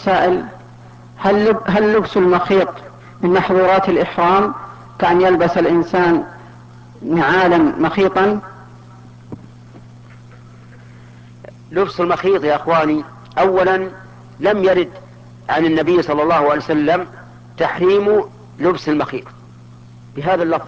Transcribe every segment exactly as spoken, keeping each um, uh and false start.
السائل: هل لب هل لبس المخيط من محظورات الإحرام كأن يلبس الإنسان نعالا مخيطا؟ لبس المخيط يا أخواني، أولا لم يرد عن النبي صلى الله عليه وسلم تحريم لبس المخيط بهذا اللفظ،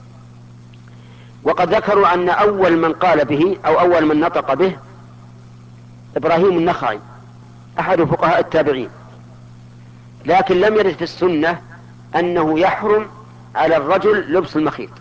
وقد ذكروا أن أول من قال به أو أول من نطق به إبراهيم النخعي أحد فقهاء التابعين، لكن لم يرد في السنة أنه يحرم على الرجل لبس المخيط.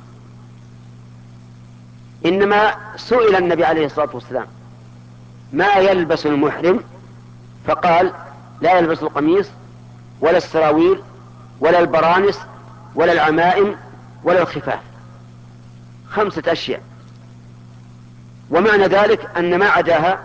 إنما سئل النبي عليه الصلاة والسلام ما يلبس المحرم، فقال لا يلبس القميص ولا السراويل ولا البرانس ولا العمائم ولا الخفاف، خمسة أشياء، ومعنى ذلك أن ما عداها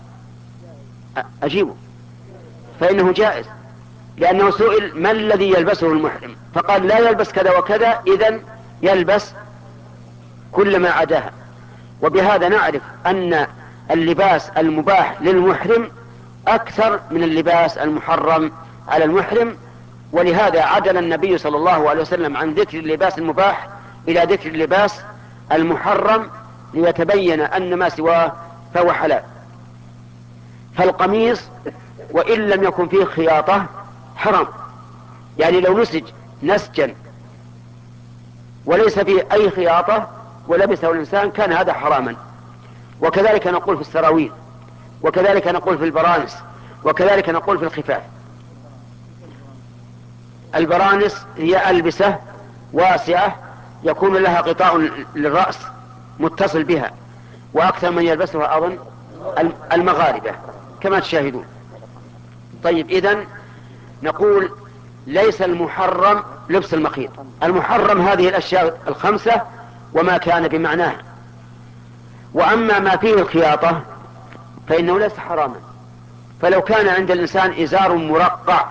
أجيبه فإنه جائز، لأنه سئل ما الذي يلبسه المحرم فقال لا يلبس كذا وكذا، إذن يلبس كل ما عداها. وبهذا نعرف أن اللباس المباح للمحرم أكثر من اللباس المحرم على المحرم، ولهذا عدل النبي صلى الله عليه وسلم عن ذكر اللباس المباح إلى ذكر اللباس المحرم ليتبين أن ما سواه فهو حلال. فالقميص وإن لم يكن فيه خياطة حرام، يعني لو نسج نسجا وليس فيه أي خياطة ولبسه الإنسان كان هذا حراما. وكذلك نقول في السراويل، وكذلك نقول في البرانس، وكذلك نقول في الخفاف. البرانس هي ألبسة واسعة يكون لها غطاء للرأس متصل بها، وأكثر من يلبسها أظن المغاربة كما تشاهدون. طيب، إذن نقول ليس المحرم لبس المخيط، المحرم هذه الأشياء الخمسة وما كان بمعناها. وأما ما فيه الخياطة فإنه ليس حراما، فلو كان عند الإنسان إزار مرقع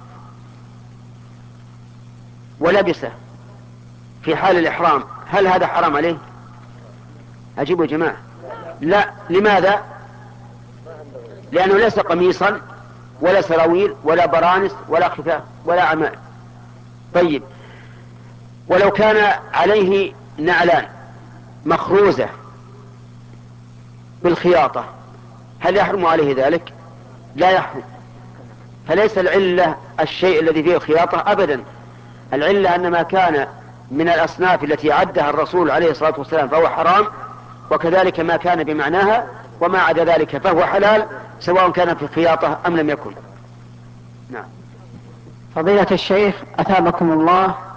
ولبسه في حال الإحرام هل هذا حرام عليه؟ أجيبوا يا جماعة لا. لماذا؟ لأنه ليس قميصا ولا سراويل ولا برانس ولا خفاف ولا عمائم. طيب، ولو كان عليه نعلان مخروزة بالخياطة هل يحرم عليه ذلك؟ لا يحرم. فليس العلة الشيء الذي فيه الخياطة أبدا، العلة أن ما كان من الأصناف التي عدها الرسول عليه الصلاة والسلام فهو حرام، وكذلك ما كان بمعناها، وما عدا ذلك فهو حلال سواء كان في الخياطة أم لم يكن. نعم. فضيلة الشيخ أثابكم الله،